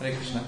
Hare Krishna.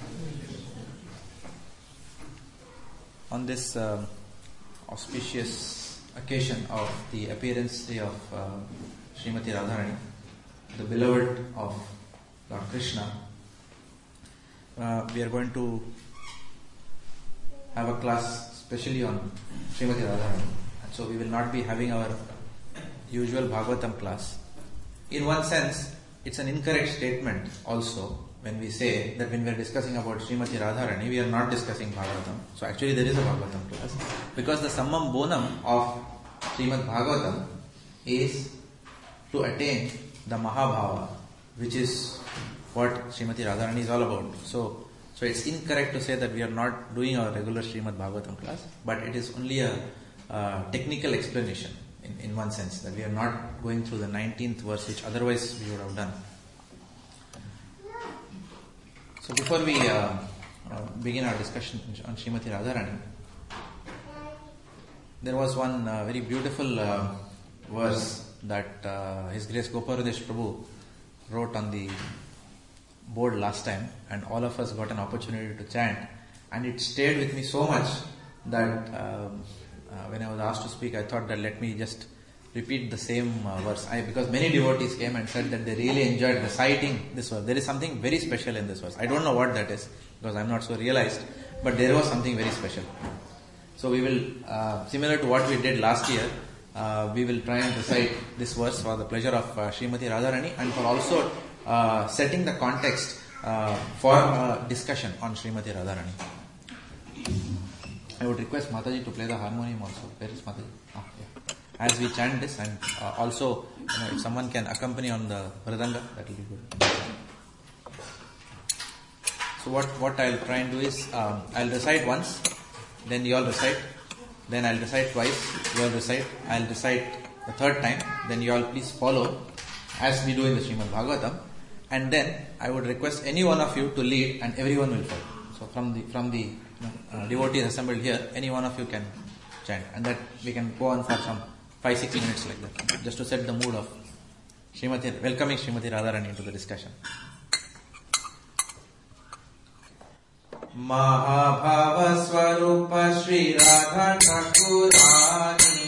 On this auspicious occasion of the appearance day of Srimati Radharani, the beloved of Lord Krishna, we are going to have a class specially on Srimati Radharani. And so we will not be having our usual Bhagavatam class. In one sense, it's an incorrect statement also when we say that when we are discussing about Srimati Radharani, we are not discussing Bhagavatam. So actually there is a Bhagavatam class, because the summum bonum of Srimad Bhagavatam is to attain the Mahabhava, which is what Srimati Radharani is all about. So it's incorrect to say that we are not doing our regular Srimad Bhagavatam class, but it is only a technical explanation in one sense, that we are not going through the 19th verse, which otherwise we would have done. So before we begin our discussion on Srimati Radharani, there was one very beautiful verse that His Grace Goparudesh Prabhu wrote on the board last time, and all of us got an opportunity to chant, and it stayed with me so much that when I was asked to speak, I thought that let me just repeat the same verse. Because many devotees came and said that they really enjoyed reciting this verse. There is something very special in this verse. I don't know what that is, because I am not so realized, but there was something very special. So we will, similar to what we did last year, we will try and recite this verse for the pleasure of Srimati Radharani, and for also setting the context for a discussion on Srimati Radharani. I would request Mataji to play the harmonium also. Where is Mataji? Yeah. As we chant this, and also, if someone can accompany on the Mridanga, that will be good. So what I'll try and do is, I'll recite once, then you all recite, then I'll recite twice, you all recite, I'll recite the third time, then you all please follow as we do in the Srimad Bhagavatam, and then I would request any one of you to lead and everyone will follow. So from the devotees assembled here, any one of you can chant, and that we can go on for some 5-6 minutes like that, just to set the mood of welcoming Srimati Radharani into the discussion. Mahabhava Swarupa Shri Radha Thakurani,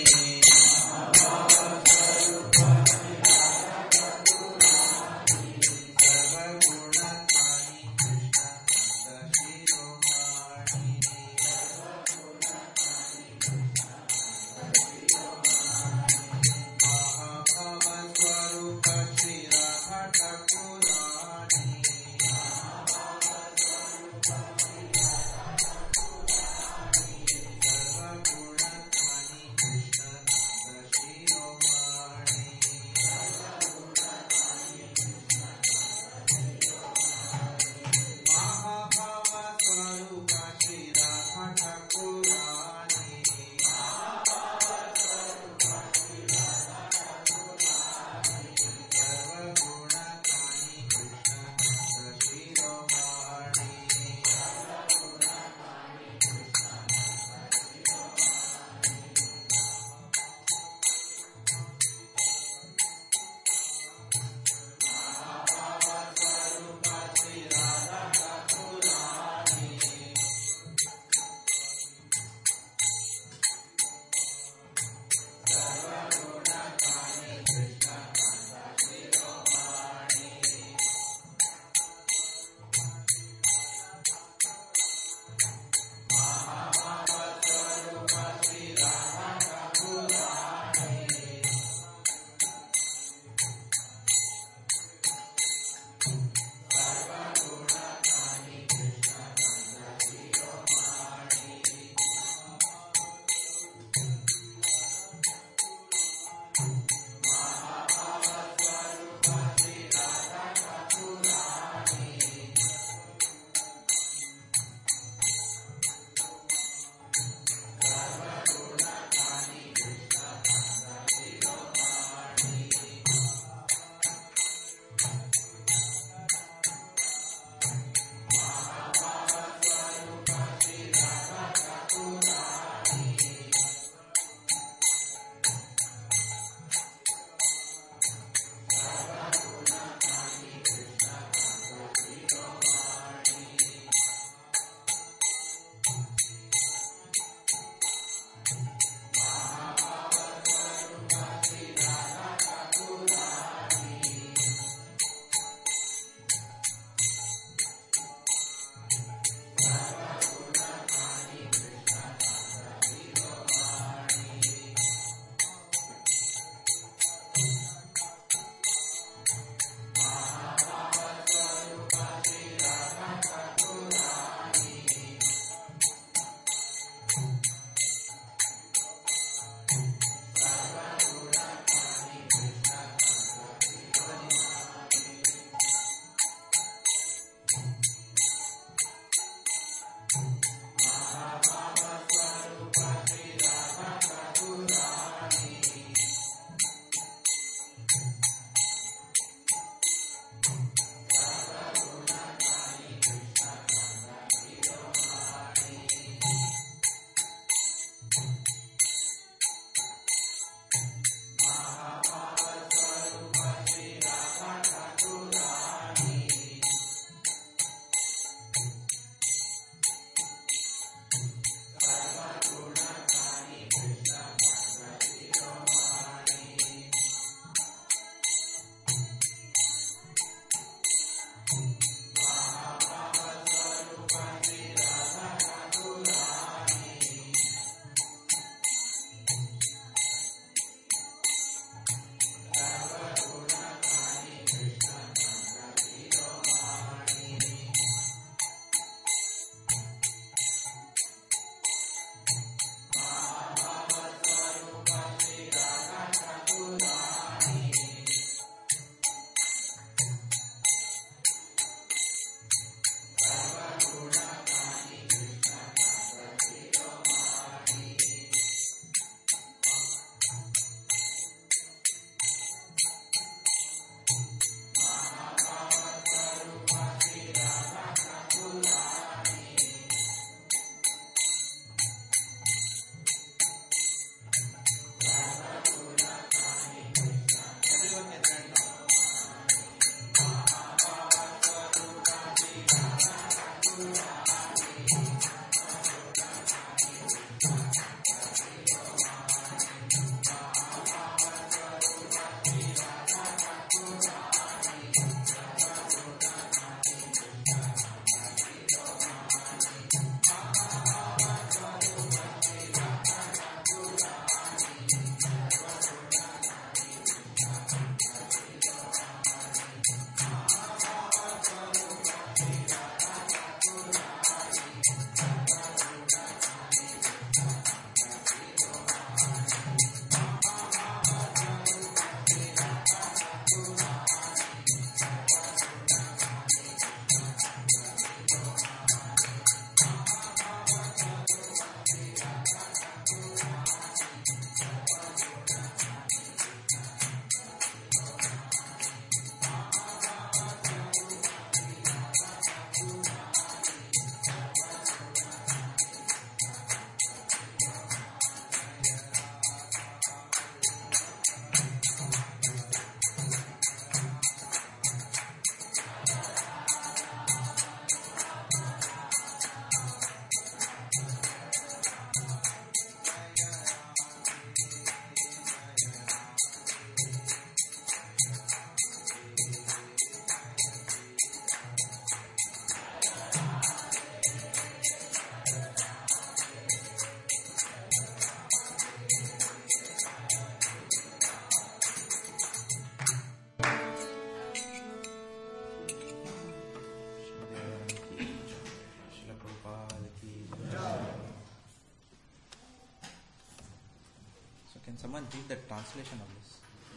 someone read the translation of this?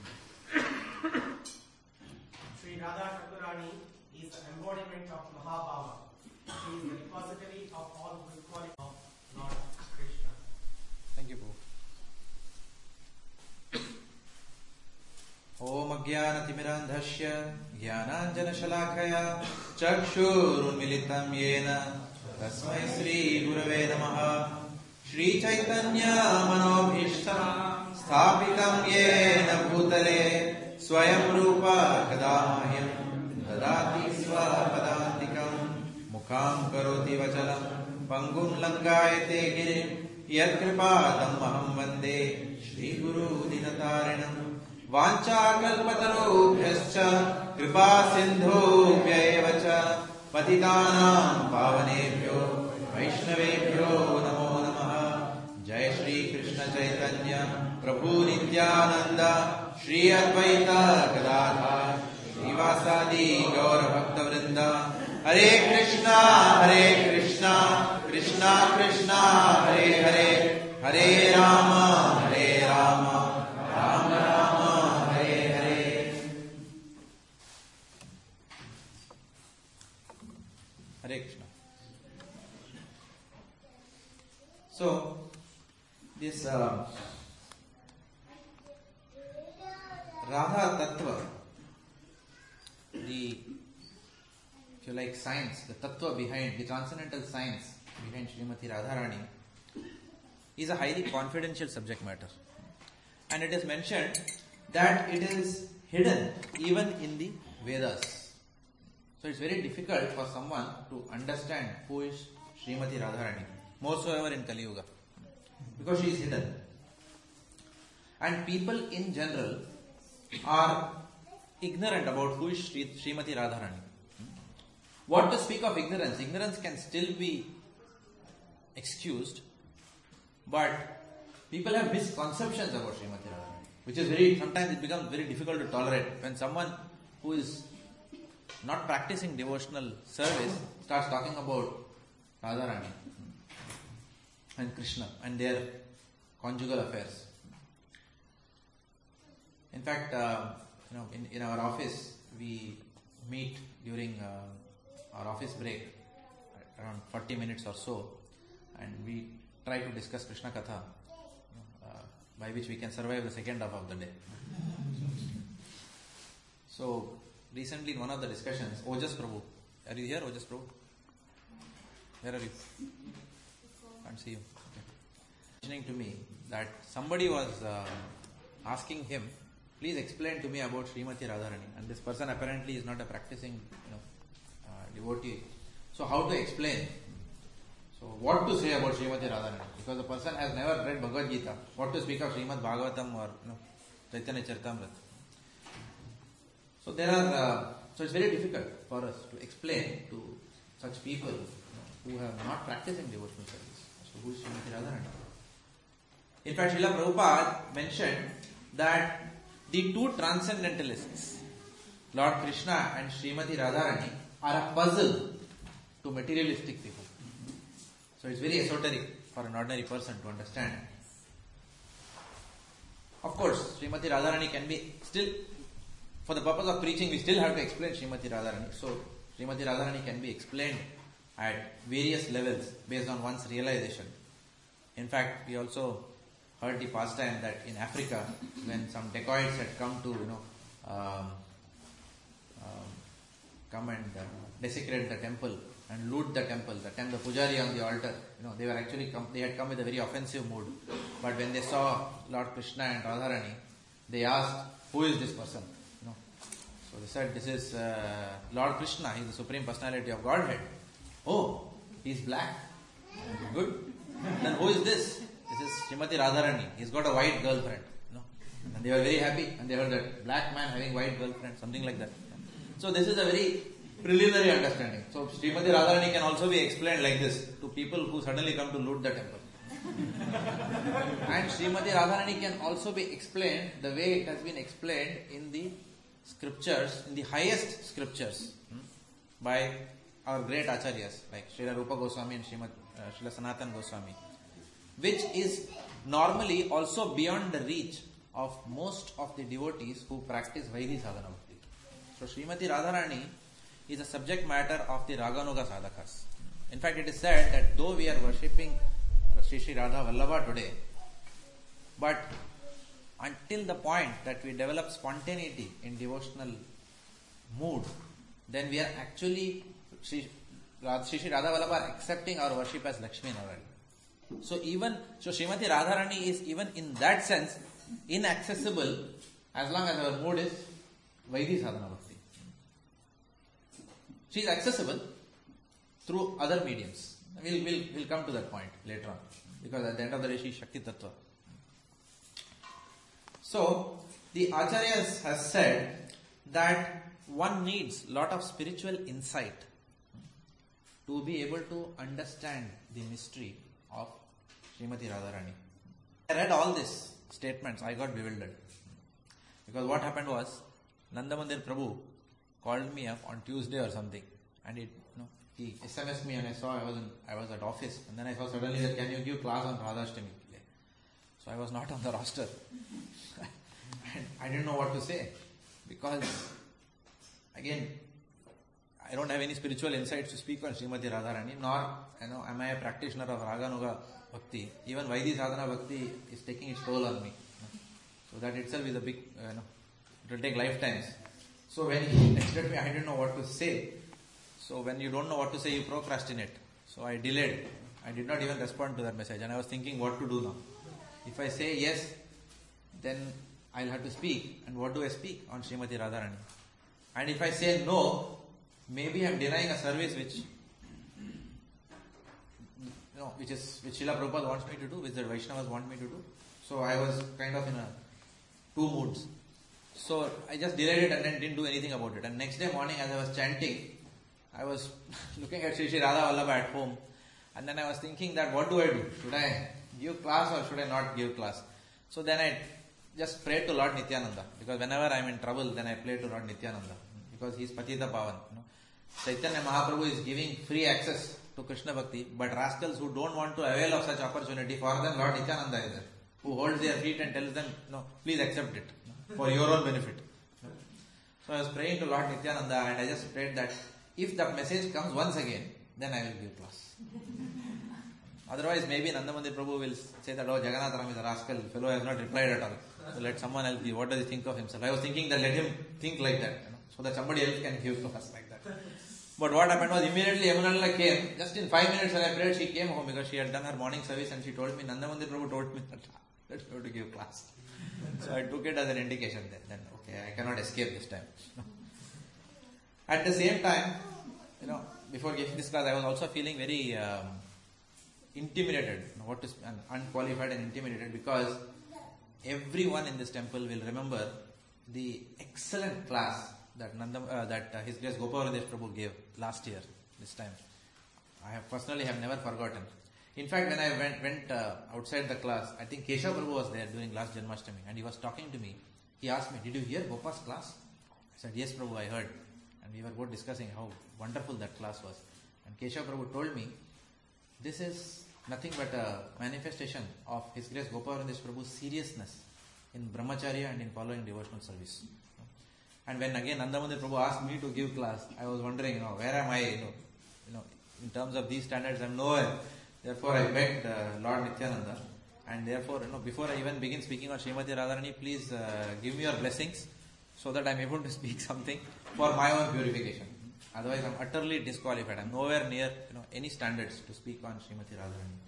Sri Radha Thakurani is the embodiment of Mahabhava. She is the repository of all good qualities of Lord Krishna. Thank you, Prabhu. Om Ajnanatimirandhasya Jnananjanashalakaya Chakshurunmilitam Yena Tasmai Shri Gurave Namaha Shri Chaitanya Manobhishtam Sthapitam Yena Bhutale Swayam Rupa Kadamahyam Dadati Swapadantikam Mukham Karoti Vachalam Pangum Langayate Girim Yat Kripadam Maham Vande Shri Guru Dinatarinam वाञ्छाकल्पतरुभ्यश्च कृपा सिन्धुभ्य एव च पतितानां पावनेभ्यो वैष्णवेभ्यो नमो नमः। जय श्री कृष्ण चैतन्य प्रभु नित्यानंद श्री अद्वैत गदाधर श्रीवासादि गौर भक्त वृंद। हरे कृष्णा कृष्णा कृष्णा हरे हरे, हरे Ram Ram Ram Hare Hare. Hare Krishna. So, this Radha Tattva, the, if you like, science, the tattva behind, the transcendental science behind Srimati Radharani is a highly confidential subject matter. And it is mentioned that it is hidden even in the Vedas. So it's very difficult for someone to understand who is Srimati Radharani, more so ever in Kali Yuga, because she is hidden. And people in general are ignorant about who is Srimati Radharani. What to speak of ignorance? Ignorance can still be excused, but people have misconceptions about Srimati Radharani, which is sometimes it becomes very difficult to tolerate when someone who is not practicing devotional service starts talking about Radharani and Krishna and their conjugal affairs. In fact, in our office, we meet during our office break, around 40 minutes or so, and we try to discuss Krishna Katha, by which we can survive the second half of the day. So, recently in one of the discussions, Ojas Prabhu, are you here, Ojas Prabhu? Where are you? Can't see you. Okay. Mentioning to me that somebody was asking him, please explain to me about Srimati Radharani, and this person apparently is not a practicing devotee. So how to explain? So what to say about Srimati Radharani? Because the person has never read Bhagavad Gita. What to speak of Srimad Bhagavatam or Chaitanya Charitamrita? So so it's very difficult for us to explain to such people who have not practicing devotional service. So who is Srimati Radharani? In fact, Srila Prabhupada mentioned that the two transcendentalists, Lord Krishna and Srimati Radharani, are a puzzle to materialistic people. So it's very esoteric for an ordinary person to understand. Of course, Srimati Radharani can be still, for the purpose of preaching, we still have to explain Srimati Radharani. So Srimati Radharani can be explained at various levels based on one's realization. In fact, we also heard the pastime that in Africa, when some dacoits had come to, come and desecrate the temple and loot the temple, the pujari on the altar, they were actually they had come with a very offensive mood. But when they saw Lord Krishna and Radharani, they asked, who is this person? So they said, this is Lord Krishna, he is the Supreme Personality of Godhead. Oh, he is black. Good. Then who is this? This is Srimati Radharani. He's got a white girlfriend. And they were very happy, and they heard that black man having white girlfriend, something like that. So this is a very preliminary understanding. So Srimati Radharani can also be explained like this to people who suddenly come to loot the temple. And Srimati Radharani can also be explained the way it has been explained in the scriptures, in the highest scriptures, by our great acharyas like Srila Rupa Goswami and Srila Sanatana Goswami, which is normally also beyond the reach of most of the devotees who practice Vaidhi Sadhana Bhakti. So Srimati Radharani is a subject matter of the Raganuga Sadhakas. In fact, it is said that though we are worshipping Sri Sri Radha Vallabha today, but until the point that we develop spontaneity in devotional mood, then we are actually Sri Sri Radha Vallabha accepting our worship as Lakshmi Narayana. So Srimati Radharani is even in that sense inaccessible as long as our mood is Vaidhi Sadhana Bhakti. She is accessible through other mediums. We'll come to that point later on, because at the end of the day she is Shakti Tattva. So the Acharyas has said that one needs lot of spiritual insight to be able to understand the mystery of Srimati Radharani. I read all these statements, I got bewildered. Because what happened was, Nanda Mandir Prabhu called me up on Tuesday or something, and he SMS'd me, and I saw I was at office, and then I saw suddenly that, can you give class on Radhashtami? So I was not on the roster. And I didn't know what to say, because again, I don't have any spiritual insights to speak on Srimati Radharani, nor am I a practitioner of Raganuga Bhakti. Even Vaidhi Sadhana Bhakti is taking its toll on me. So that itself is a big, it will take lifetimes. So when he texted me, I didn't know what to say. So when you don't know what to say, you procrastinate. So I delayed. I did not even respond to that message, and I was thinking what to do now. If I say yes, then I'll have to speak. And what do I speak on Srimati Radharani? And if I say no, maybe I'm denying a service which Srila Prabhupada wants me to do, which the Vaishnavas want me to do. So I was kind of in two moods. So I just delayed it and then didn't do anything about it. And next day morning, as I was chanting, I was looking at Sri Sri Radha Vallabha at home, and then I was thinking that what do I do? Should I give class or should I not give class? So then I just prayed to Lord Nityananda, because whenever I'm in trouble, then I pray to Lord Nityananda, because he is Patita Pavan. Chaitanya Mahaprabhu is giving free access to Krishna Bhakti, but rascals who don't want to avail of such opportunity, for them Lord Nityananda is there, who holds their feet and tells them, no, please accept it for your own benefit. So I was praying to Lord Nityananda, and I just prayed that if that message comes once again, then I will give class. Otherwise, maybe Nanda Mandir Prabhu will say that, oh, Jagannath Ram is a rascal, fellow has not replied at all. So let someone else give. What does he think of himself? I was thinking that let him think like that, so that somebody else can give class like that. But what happened was, immediately Yamunala came. Just in 5 minutes when I prayed, she came home because she had done her morning service, and she told me, Nanda Mandir Prabhu told me that let's go to give class. So I took it as an indication then okay, I cannot escape this time. At the same time, before giving this class, I was also feeling very intimidated, unqualified and intimidated, because everyone in this temple will remember the excellent class that His Grace Gopavaradesh Prabhu gave last year, this time. I have personally never forgotten. In fact, when I went outside the class, I think Keshav Prabhu was there during last Janmashtami, and he was talking to me. He asked me, did you hear Gopa's class? I said, yes Prabhu, I heard. And we were both discussing how wonderful that class was. And Keshav Prabhu told me, this is nothing but a manifestation of His Grace Gopavaradesh Prabhu's seriousness in brahmacharya and in following devotional service. And when again Nanda Mandir Prabhu asked me to give class, I was wondering, where am I, in terms of these standards, I'm nowhere. Therefore I begged Lord Nityananda, and therefore, before I even begin speaking on Srimati Radharani, please give me your blessings so that I'm able to speak something for my own purification. Otherwise I'm utterly disqualified. I'm nowhere near any standards to speak on Srimati Radharani.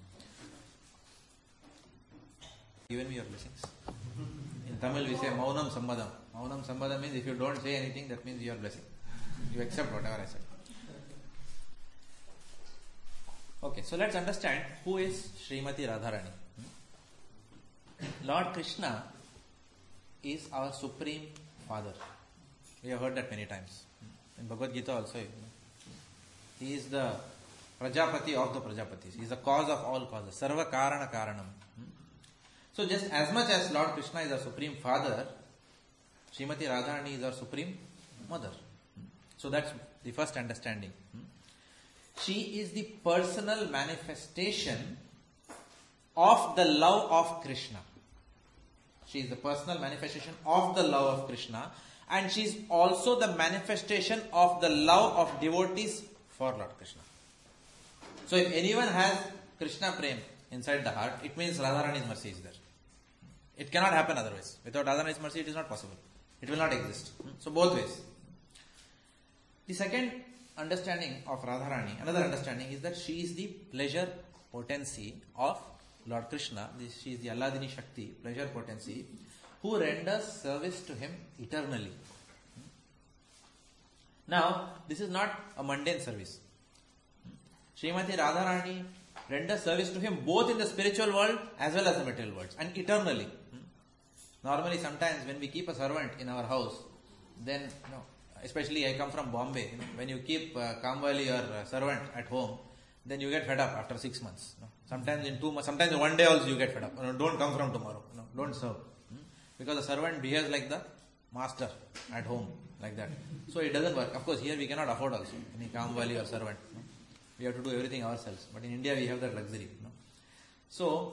Given me your blessings. In Tamil we say Maunam Sammadam. Maunam Sammadam means if you don't say anything, that means you are blessing. You accept whatever I said. Okay, so let's understand who is Srimati Radharani. Lord Krishna is our Supreme Father. We have heard that many times. In Bhagavad Gita also, He is the Prajapati of the Prajapatis. He is the cause of all causes. Sarva Karana Karanam. So just as much as Lord Krishna is our Supreme Father, Srimati Radharani is our Supreme Mother. So that's the first understanding. She is the personal manifestation of the love of Krishna. She is the personal manifestation of the love of Krishna, and she is also the manifestation of the love of devotees for Lord Krishna. So if anyone has Krishna Prem inside the heart, it means Radharani's mercy is there. It cannot happen otherwise. Without Radharani's mercy, it is not possible. It will not exist. So both ways. The second understanding of Radharani, another understanding, is that she is the pleasure potency of Lord Krishna. She is the Alladini Shakti, pleasure potency, who renders service to him eternally. Now, this is not a mundane service. Srimati Radharani renders service to him both in the spiritual world as well as the material world, and eternally. Normally, sometimes when we keep a servant in our house, then, especially I come from Bombay, when you keep Kamwali or servant at home, then you get fed up after 6 months. Sometimes in 2 months, sometimes in 1 day also you get fed up. Don't come from tomorrow. Don't serve. Because the servant behaves like the master at home, like that. So it doesn't work. Of course, here we cannot afford also any Kamwali or servant. We have to do everything ourselves. But in India we have that luxury. So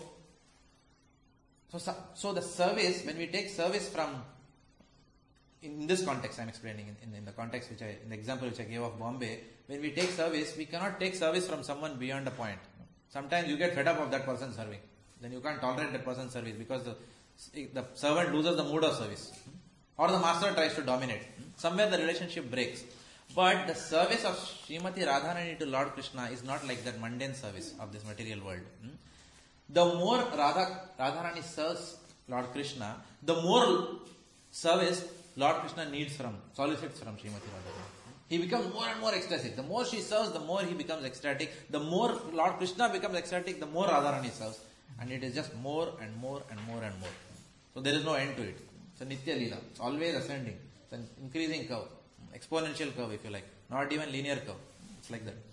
the service, when we take service from, in this context I am explaining, in the context in the example which I gave of Bombay, when we take service, we cannot take service from someone beyond a point. Sometimes you get fed up of that person serving. Then you can't tolerate that person's service because the servant loses the mood of service. Or the master tries to dominate. Somewhere the relationship breaks. But the service of Srimati Radharani to Lord Krishna is not like that mundane service of this material world. The more Radharani serves Lord Krishna, the more service Lord Krishna solicits from Srimati Radharani. He becomes more and more ecstatic. The more she serves, the more he becomes ecstatic. The more Lord Krishna becomes ecstatic, the more Radharani serves. And it is just more and more and more and more. So there is no end to it. It's a Nitya Leela. It's always ascending. It's an increasing curve. Exponential curve, if you like. Not even linear curve. It's like that.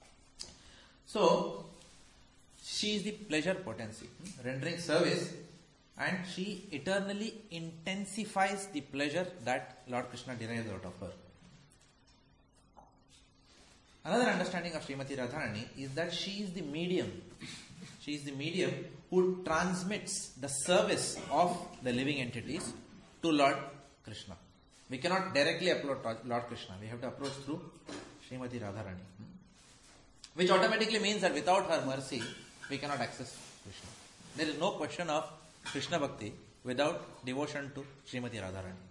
So, she is the pleasure potency, rendering service, and she eternally intensifies the pleasure that Lord Krishna derives out of her. Another understanding of Srimati Radharani is that she is the medium. She is the medium who transmits the service of the living entities to Lord Krishna. We cannot directly approach Lord Krishna. We have to approach through Srimati Radharani. Which automatically means that without her mercy, we cannot access Krishna. There is no question of Krishna Bhakti without devotion to Srimati Radharani.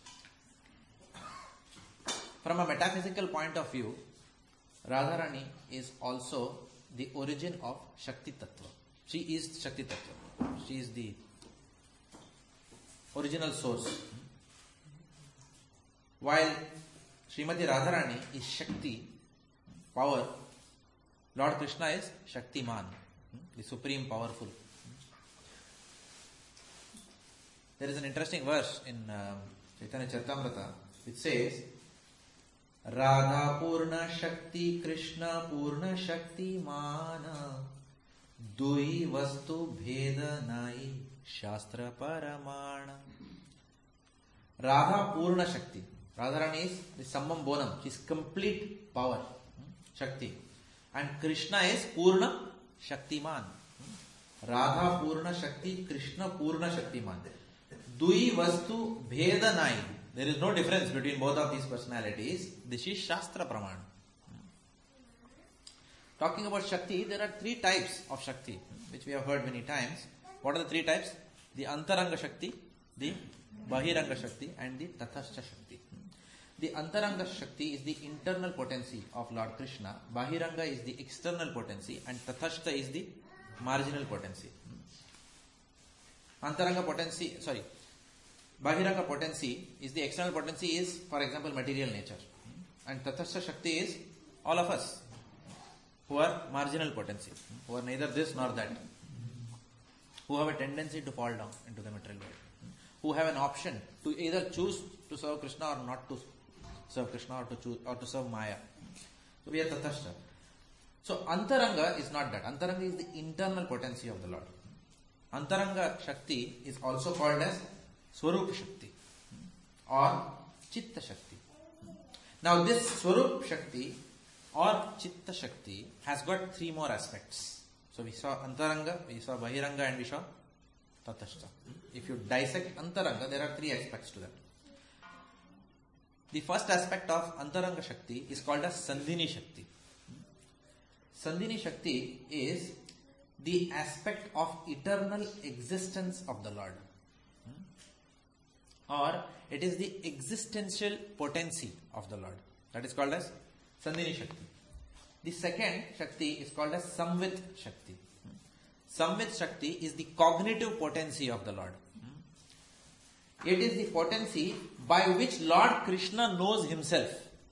From a metaphysical point of view, Radharani is also the origin of Shakti Tattva. She is Shakti Tattva. She is the original source. While Srimati Radharani is Shakti, power, Lord Krishna is Shaktiman, the supreme powerful. There is an interesting verse in Chaitanya Charitamrita which says, Radha Purna Shakti Krishna Purna Shakti Mana Dui Vastu Bheda Nai Shastra Paramana. Radha Purna Shakti. Radharani is the Sammam Bonam. She is complete power, Shakti. And Krishna is Purna Shaktiman. Radha Purna Shakti, Krishna Purna Shaktiman. Dui Vastu Bheda Nai. There is no difference between both of these personalities. This is Shastra Praman. Talking about Shakti, there are 3 types of Shakti, which we have heard many times. What are the 3 types? The Antaranga Shakti, the Bahiranga Shakti, and the Tathascha Shakti. The Antaranga Shakti is the internal potency of Lord Krishna. Bahiranga is the external potency, and Tathascha is the marginal potency. Bahiranga potency is the external potency is, for example, material nature. And Tathascha Shakti is all of us who are marginal potency, who are neither this nor that, who have a tendency to fall down into the material world, who have an option to either choose to serve Krishna or not to serve Krishna, or to serve Maya. So we are Tathascha. So Antaranga is not that. Antaranga is the internal potency of the Lord. Antaranga Shakti is also called as Swarup Shakti or Chitta Shakti. Now this Swarup Shakti or Chitta Shakti has got 3 more aspects. So we saw Antaranga, we saw Bahiranga, and we saw Tatastha. If you dissect Antaranga, there are three aspects to that. The first aspect of Antaranga Shakti is called as Sandhini Shakti. Sandhini Shakti is the aspect of eternal existence of the Lord. Or it is the existential potency of the Lord. That is called as Sandhini Shakti. The second Shakti is called as Samvit Shakti. Samvit Shakti is the cognitive potency of the Lord. It is the potency by which Lord Krishna knows himself.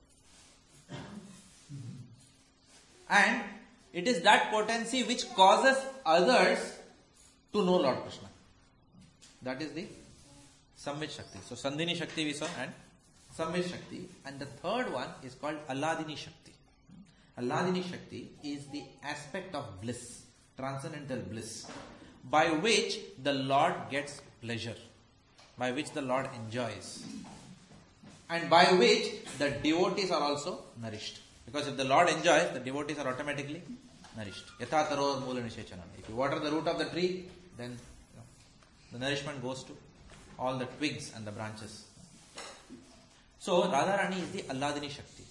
And it is that potency which causes others to know Lord Krishna. That is the Samvit Shakti. So Sandhini Shakti we saw and Samvit Shakti. And the third one is called Alladini Shakti. Alladini Shakti is the aspect of bliss, transcendental bliss, by which the Lord gets pleasure, by which the Lord enjoys, and by which the devotees are also nourished. Because if the Lord enjoys, the devotees are automatically nourished. Yatha taror mula nishechanam. If you water the root of the tree, then the nourishment goes to all the twigs and the branches. So Radharani is the Alladini Shakti.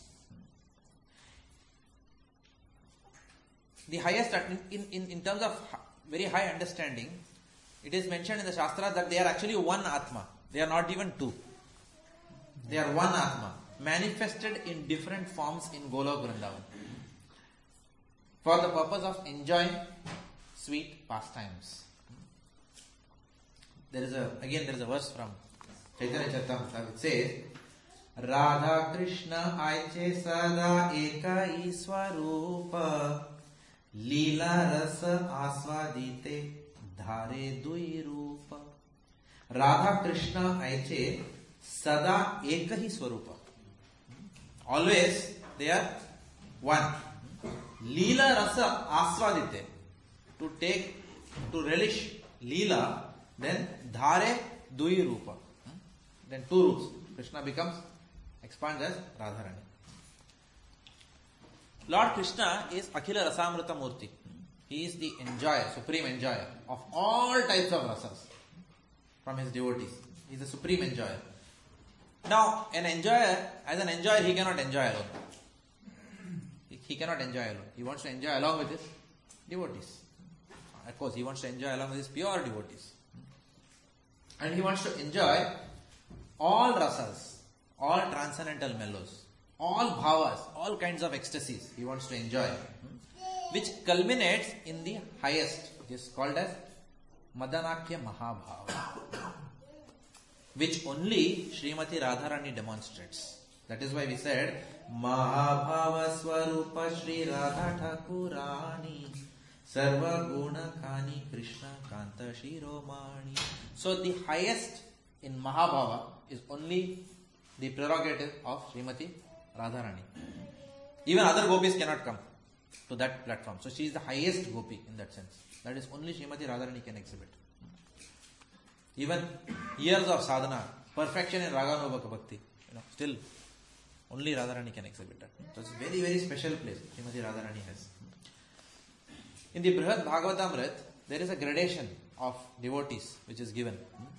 The highest, in terms of very high understanding, it is mentioned in the Shastra that they are actually one Atma. They are not even two. They are one Atma, manifested in different forms in Golok Vrindavan, for the purpose of enjoying sweet pastimes. There is a verse from Chaitanya Charitamrita which says, Radha Krishna aiche sada eka iswarupa Leela rasa aswadite dhare dui rupa. Radha Krishna aiche sada ekahi swarupa. Always they are one. Leela rasa aswadite. To relish Leela, then dhare dui rupa. Then two rupas. Krishna expands as Radharani. Lord Krishna is Akhila Rasamrita Murti. He is the enjoyer, supreme enjoyer of all types of rasas from his devotees. He is the supreme enjoyer. Now, as an enjoyer, he cannot enjoy alone. He cannot enjoy alone. He wants to enjoy along with his devotees. Of course, he wants to enjoy along with his pure devotees. And he wants to enjoy all rasas, all transcendental mellows, all bhavas, all kinds of ecstasies he wants to enjoy, which culminates in the highest, which is called as Madanakya Mahabhava, which only Srimati Radharani demonstrates. That is why we said, Mahabhava Swarupa Shri Radha Thakurani Sarva Guna Kani Krishna Kanta Shiromani. So the highest in Mahabhava is only the prerogative of Srimati Radharani. Even other gopis cannot come to that platform. So she is the highest gopi in that sense. That is only Srimati Radharani can exhibit. Even years of sadhana, perfection in Raganubhaka Bhakti, still only Radharani can exhibit that. So it's a very, very special place Srimati Radharani has. In the Brihad Bhagavatamrit, there is a gradation of devotees which is given.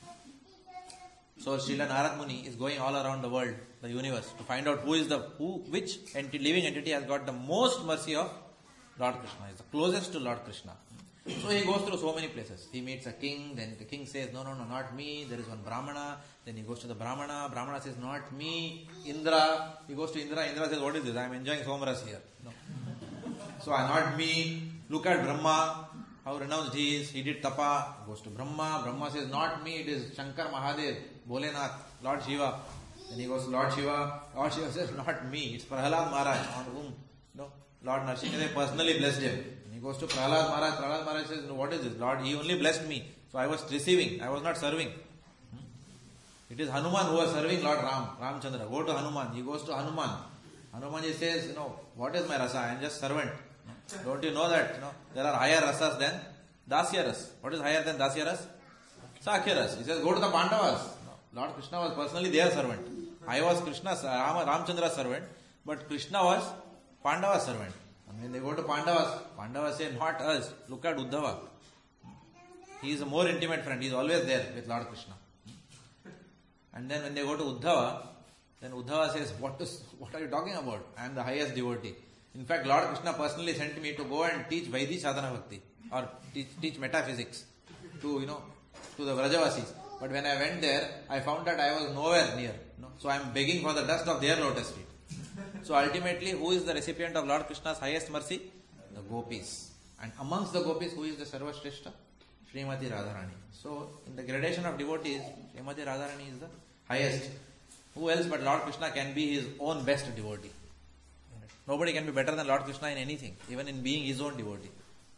So Srila Narad Muni is going all around the world, the universe, to find out which living entity has got the most mercy of Lord Krishna, is the closest to Lord Krishna. So he goes through so many places. He meets a king, then the king says, no, not me. There is one Brahmana. Then he goes to the Brahmana. Brahmana says, not me. Indra. He goes to Indra. Indra says, what is this? I am enjoying Somras here. No. So not me. Look at Brahma. How renounced he is. He did tapa. Goes to Brahma. Brahma says, not me. It is Shankar Mahadev, Bholenath, Lord Shiva. Then he goes to Lord Shiva. Lord Shiva says, not me. It's Prahalad Maharaj, on whom Lord Nrsimhadev personally blessed him. He goes to Prahalad Maharaj. Prahalad Maharaj says, what is this? Lord, he only blessed me. So I was receiving. I was not serving. It is Hanuman who was serving Lord Ramchandra. Go to Hanuman. He goes to Hanuman. Hanuman says, what is my rasa? I am just servant. Don't you know that there are higher rasas than Dasya ras? What is higher than Dasya ras? Sakhya ras. He says, go to the Pandavas. Lord Krishna was personally their servant. I was Ramchandra's servant, but Krishna was Pandava's servant. And when they go to Pandavas say, not us, look at Uddhava. He is a more intimate friend, he is always there with Lord Krishna. And then when they go to Uddhava, then Uddhava says, what are you talking about? I am the highest devotee. In fact, Lord Krishna personally sent me to go and teach Vaidhi Sadhana Bhakti or teach metaphysics to the Vrajavasis. But when I went there, I found that I was nowhere near. So I am begging for the dust of their lotus feet. So ultimately, who is the recipient of Lord Krishna's highest mercy? The gopis. And amongst the gopis, who is the Sarvashreshta? Srimati Radharani. So in the gradation of devotees, Srimati Radharani is the highest. Who else but Lord Krishna can be his own best devotee? Nobody can be better than Lord Krishna in anything, even in being his own devotee.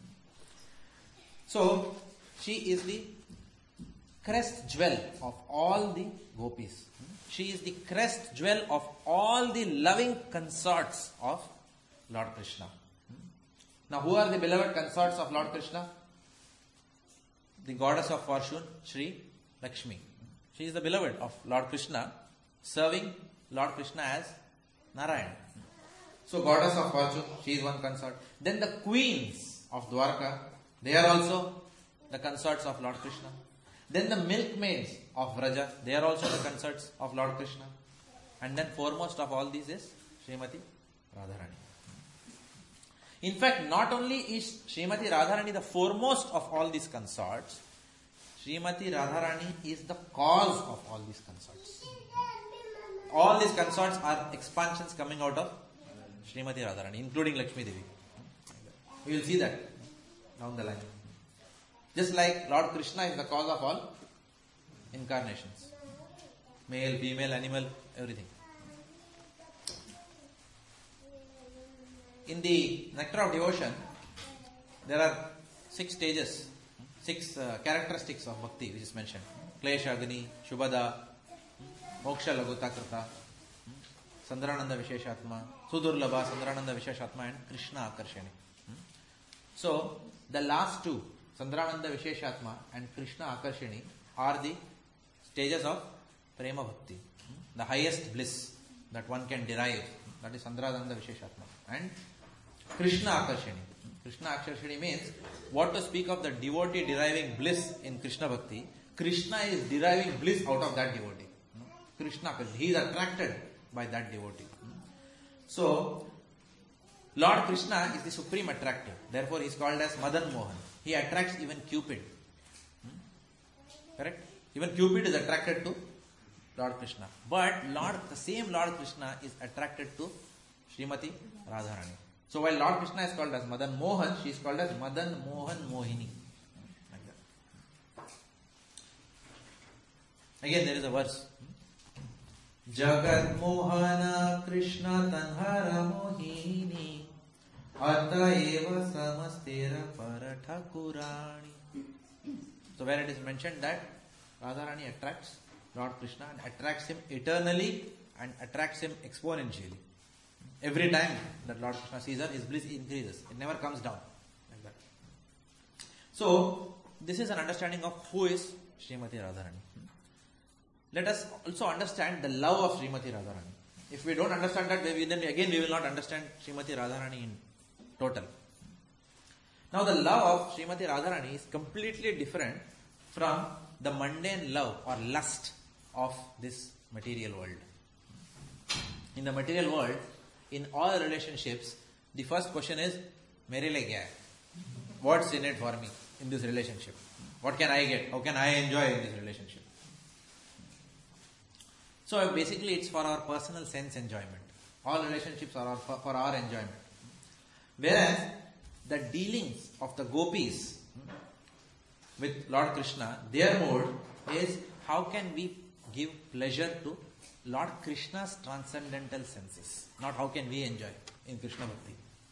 So she is the crest jewel of all the gopis. She is the crest jewel of all the loving consorts of Lord Krishna. Now, who are the beloved consorts of Lord Krishna? The goddess of fortune, Sri Lakshmi. She is the beloved of Lord Krishna, serving Lord Krishna as Narayan. So, goddess of fortune, she is one consort. Then the queens of Dwarka, they are also the consorts of Lord Krishna. Then the milkmaids of Vraja, they are also the consorts of Lord Krishna. And then foremost of all these is Srimati Radharani. In fact, not only is Srimati Radharani the foremost of all these consorts, Srimati Radharani is the cause of all these consorts. All these consorts are expansions coming out of Srimati Radharani, including Lakshmi Devi. We will see that down the line. Just like Lord Krishna is the cause of all incarnations. Male, female, animal, everything. In the Nectar of Devotion, there are 6 stages, 6 characteristics of bhakti which is mentioned. Klesha Agni, Shubhada, Moksha Lagutakrita, Sandrananda Visheshatma, Sudurlabha, Sandrananda Visheshatma and Krishna Akarshani. So, the last 2, Sandrananda Visheshatma and Krishna Akarshani, are the stages of Prema Bhakti. The highest bliss that one can derive, that is Sandrananda Visheshatma. And Krishna Akarshani. Krishna Akarshani means, what to speak of the devotee deriving bliss in Krishna Bhakti, Krishna is deriving bliss out of that devotee. Krishna Akarshani. He is attracted by that devotee. So, Lord Krishna is the supreme attractor. Therefore, he is called as Madan Mohan. He attracts even Cupid. Correct? Even Cupid is attracted to Lord Krishna. But the same Lord Krishna is attracted to Srimati Radharani. So while Lord Krishna is called as Madan Mohan, she is called as Madan Mohan Mohini. Like that. Again, there is a verse. Jagat Mohana Krishna Tanhara Mohini Ataeva Samastera Parathakurani. So where it is mentioned that Radharani attracts Lord Krishna and attracts him eternally and attracts him exponentially. Every time that Lord Krishna sees her, his bliss increases. It never comes down. Like that. So, this is an understanding of who is Srimati Radharani. Let us also understand the love of Srimati Radharani. If we don't understand that, then again we will not understand Srimati Radharani in total. Now, the love of Srimati Radharani is completely different from the mundane love or lust of this material world. In the material world, in all relationships, the first question is, Mere liye kya hai? What's in it for me in this relationship? What can I get? How can I enjoy in this relationship? So basically it's for our personal sense enjoyment. All relationships are for our enjoyment. Whereas the dealings of the gopis with Lord Krishna, their mode is how can we give pleasure to Lord Krishna's transcendental senses, not how can we enjoy in Krishna Bhakti.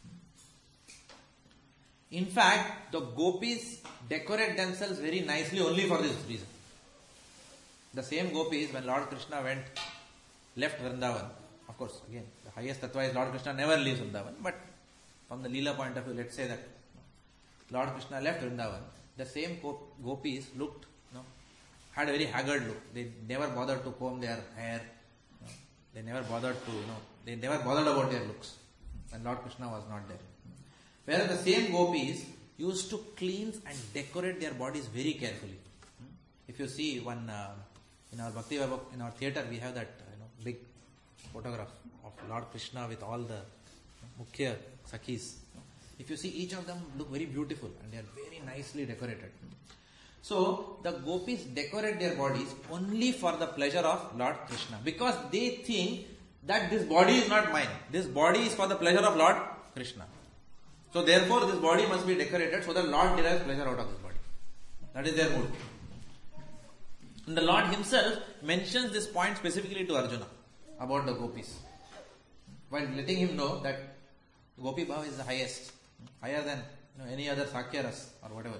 In fact, the gopis decorate themselves very nicely only for this reason. The same gopis, when Lord Krishna left Vrindavan, of course, again, the highest tattva is Lord Krishna never leaves Vrindavan, but from the Leela point of view, let's say that Lord Krishna left Vrindavan, the same gopis had a very haggard look. They never bothered to comb their hair. They never bothered about their looks when Lord Krishna was not there. Whereas the same gopis used to cleanse and decorate their bodies very carefully. If you see one in our Bhakti Vaibhav, in our theatre, we have that big photograph of Lord Krishna with all the Mukhya Sakhis. If you see, each of them look very beautiful and they are very nicely decorated. So the gopis decorate their bodies only for the pleasure of Lord Krishna, because they think that this body is not mine. This body is for the pleasure of Lord Krishna. So therefore this body must be decorated so that Lord derives pleasure out of this body. That is their mood. And the Lord himself mentions this point specifically to Arjuna about the gopis, while letting him know that Gopi Bhav is the highest, higher than any other Sakya Ras or whatever.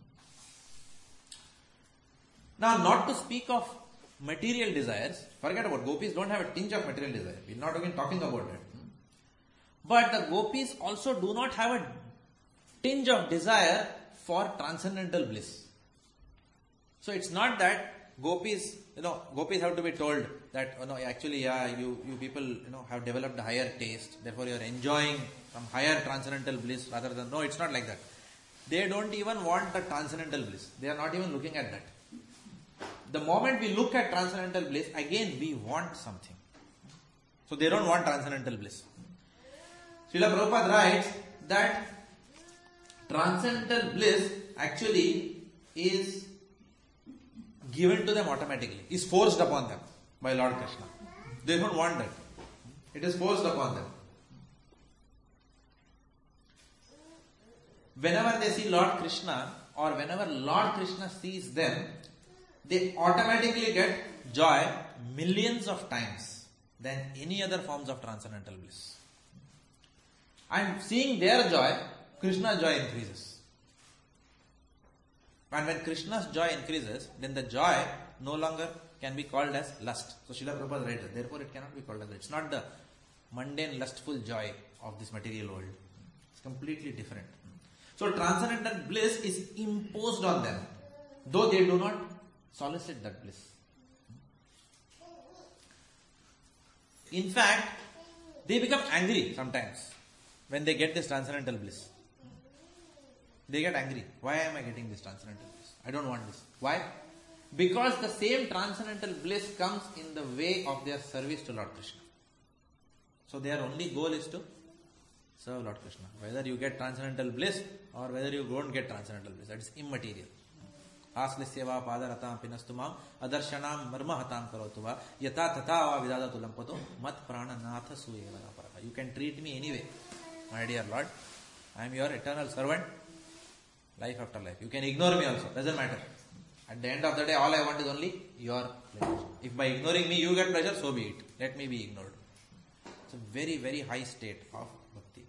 Now, not to speak of material desires, forget about gopis, don't have a tinge of material desire. We are not even talking about that. But the gopis also do not have a tinge of desire for transcendental bliss. So it's not that gopis have to be told that, you people, have developed a higher taste, therefore you are enjoying some higher transcendental bliss rather than, no, it's not like that. They don't even want the transcendental bliss. They are not even looking at that. The moment we look at transcendental bliss, again we want something. So they don't want transcendental bliss. Srila Prabhupada writes that transcendental bliss actually is given to them automatically, is forced upon them by Lord Krishna. They don't want that. It is forced upon them. Whenever they see Lord Krishna, or whenever Lord Krishna sees them, they automatically get joy millions of times than any other forms of transcendental bliss. And seeing their joy, Krishna's joy increases. And when Krishna's joy increases, then the joy no longer can be called as lust. So Srila Prabhupada writes, therefore it cannot be called as that. It's not the mundane lustful joy of this material world. It's completely different. So transcendental bliss is imposed on them, though they do not solicit that bliss. In fact, they become angry sometimes when they get this transcendental bliss. They get angry. Why am I getting this transcendental bliss? I don't want this. Why? Because the same transcendental bliss comes in the way of their service to Lord Krishna. So their only goal is to serve Lord Krishna. Whether you get transcendental bliss or whether you don't get transcendental bliss, that is immaterial. Aslisyava padaratam pinastumam adarshanam marmahatam karotuva yata tatava vidada tulampato mat prana natha suyeva paraka. You can treat me anyway, my dear Lord. I am your eternal servant, life after life. You can ignore me also, doesn't matter. At the end of the day, all I want is only your pleasure. If by ignoring me you get pleasure, so be it. Let me be ignored. It's a very, very high state of bhakti.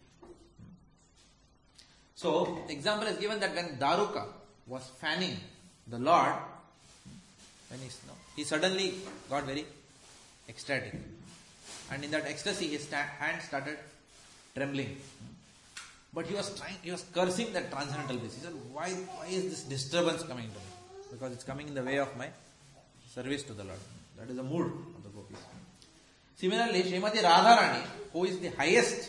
So, example is given that when Daruka was fanning the Lord, when he suddenly got very ecstatic. And in that ecstasy, his hand started trembling. But he was cursing that transcendental bliss. He said, why is this disturbance coming to me? Because it's coming in the way of my service to the Lord. That is the mood of the gopis. Similarly, Srimati Radharani, who is the highest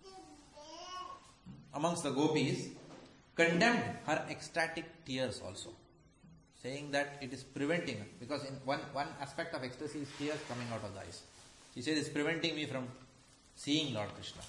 amongst the gopis, condemned her ecstatic tears also, saying that it is preventing her, because in one aspect of ecstasy is tears coming out of the eyes. She says it's preventing me from seeing Lord Krishna.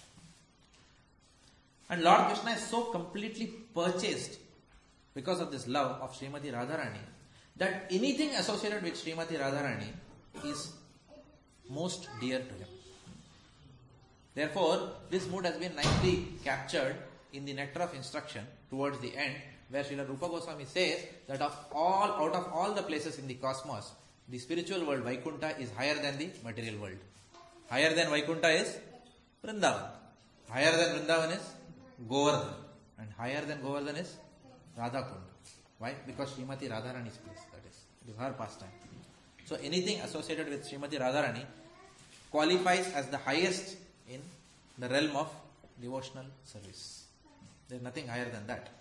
And Lord Krishna is so completely purchased because of this love of Srimati Radharani that anything associated with Srimati Radharani is most dear to him. Therefore, this mood has been nicely captured in the Nectar of Instruction towards the end, where Srila Rupa Goswami says that out of all the places in the cosmos, the spiritual world Vaikuntha is higher than the material world. Higher than Vaikuntha is Vrindavan. Higher than Vrindavan is Govardhan. And higher than Govardhan is Radhakund. Why? Because Srimati Radharani's place, that is. It is her pastime. So anything associated with Srimati Radharani qualifies as the highest in the realm of devotional service. There is nothing higher than that.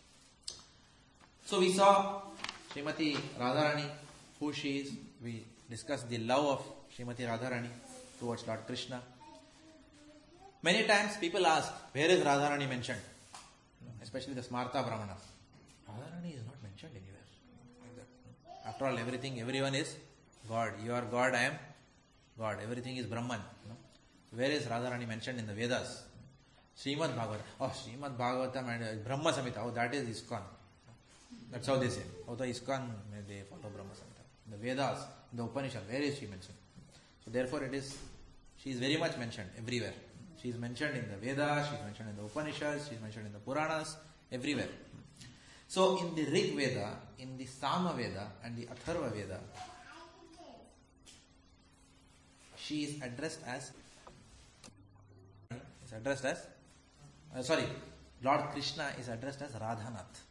So we saw Srimati Radharani, who she is. We discussed the love of Srimati Radharani towards Lord Krishna. Many times people ask, where is Radharani mentioned? especially the Smarta Brahmanas. Radharani is not mentioned anywhere. Like that. After all, everyone is God. You are God, I am God. Everything is Brahman. Where is Radharani mentioned in the Vedas? Srimad Bhagavatam. Oh, Srimad Bhagavatam and Brahma Samhita. Oh, that is ISKCON. That's how they say. Although ISKCON, they follow Brahma Samhita. The Vedas, the Upanishad, where is she mentioned? So therefore she is very much mentioned everywhere. She is mentioned in the Vedas, she is mentioned in the Upanishads, she is mentioned in the Puranas, everywhere. So in the Rig Veda, in the Sama Veda and the Atharva Veda, she is addressed as Lord Krishna is addressed as Radhanath.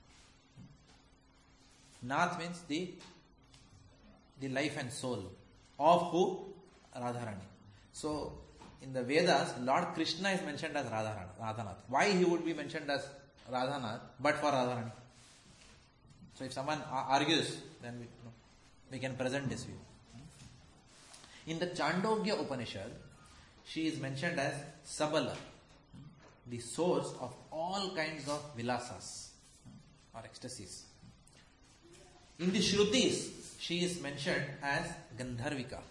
Nath means the life and soul of who? Radharani. So in the Vedas, Lord Krishna is mentioned as Radhanath. Why he would be mentioned as Radhanath but for Radharani? So if someone argues, then we can present this view. In the Chandogya Upanishad, she is mentioned as Sabala, the source of all kinds of vilasas or ecstasies. In the Shrutis, she is mentioned as Gandharvika.